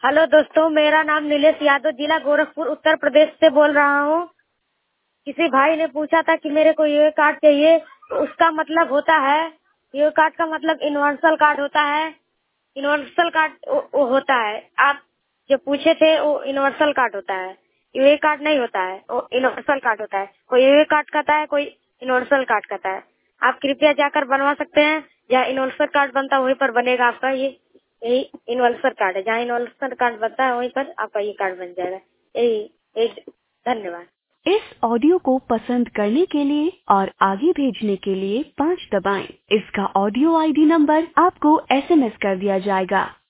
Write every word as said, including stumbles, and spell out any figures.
Hello दोस्तों, मेरा नाम नीलेश यादव, जिला गोरखपुर, उत्तर प्रदेश से बोल रहा हूँ। किसी भाई ने पूछा था कि मेरे को ये कार्ड चाहिए, तो उसका मतलब होता है, ये कार्ड का मतलब यूनिवर्सल कार्ड होता है। यूनिवर्सल कार्ड वो, वो होता है, आप जो पूछे थे वो यूनिवर्सल कार्ड होता है। ये कार्ड नहीं होता है, वो यूनिवर्सल कार्ड होता है। कोई ये कार्ड कहता है, कोई यूनिवर्सल कार्ड कहता है। आप कृपया जाकर बनवा सकते हैं, जहाँ यूनिवर्सल कार्ड बनता है वहीं पर बनेगा आपका ये यही यूनिवर्सल कार्ड है। जहाँ यूनिवर्सल कार्ड बनता है वहीं पर आपका ये कार्ड बन जाएगा। यही यही धन्यवाद। इस ऑडियो को पसंद करने के लिए और आगे भेजने के लिए पाँच दबाएं। इसका ऑडियो आईडी नंबर आपको एसएमएस कर दिया जाएगा।